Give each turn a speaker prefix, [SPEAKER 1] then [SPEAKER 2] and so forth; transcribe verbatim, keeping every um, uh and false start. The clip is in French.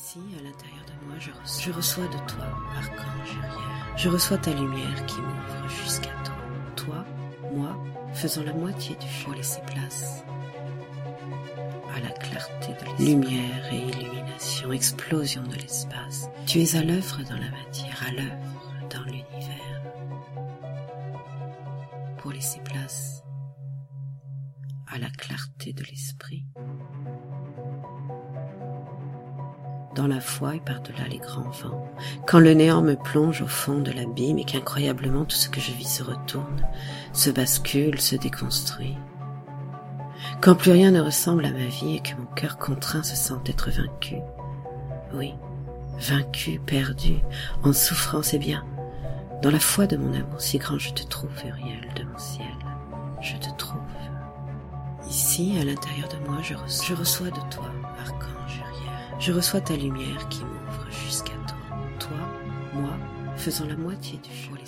[SPEAKER 1] Ici, à l'intérieur de moi, je reçois, je reçois de toi, archange Uriel. Je reçois ta lumière qui m'ouvre jusqu'à toi. Toi, moi, faisons la moitié du chemin pour laisser place à la clarté de l'espace. Lumière et illumination, explosion de l'espace. Tu es à l'œuvre dans la matière, à l'œuvre dans l'univers. Pour laisser place à la clarté de l'esprit. Dans la foi et par-delà les grands vents, quand le néant me plonge au fond de l'abîme et qu'incroyablement tout ce que je vis se retourne, se bascule, se déconstruit. Quand plus rien ne ressemble à ma vie et que mon cœur contraint se sent être vaincu. Oui, vaincu, perdu, en souffrance, eh bien, dans la foi de mon amour si grand, je te trouve, Uriel de mon ciel, je te trouve. Ici, à l'intérieur de moi, je reçois, je reçois de toi, archange Uriel. Je reçois ta lumière qui m'ouvre jusqu'à toi. Toi, moi, faisons la moitié du chemin.